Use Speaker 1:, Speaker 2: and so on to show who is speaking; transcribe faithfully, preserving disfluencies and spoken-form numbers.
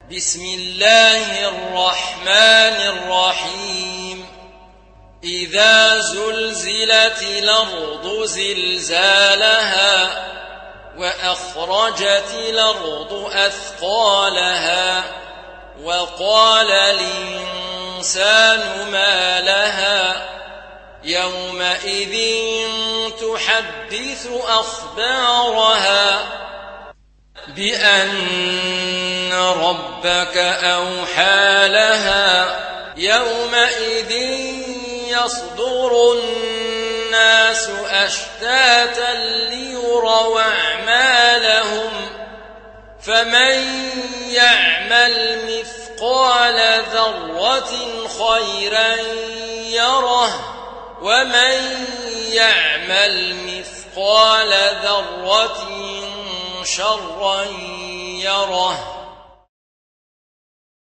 Speaker 1: بسم الله الرحمن الرحيم إذا زلزلت الأرض زلزالها وأخرجت الأرض أثقالها وقال الإنسان ما لها يومئذ تحدث أخبارها بأن ربك أوحى لها يومئذ يصدر الناس أشتاتا ليروا أعمالهم فمن يعمل مثقال ذرة خيرا يره ومن يعمل مثقال ذرة شرا يره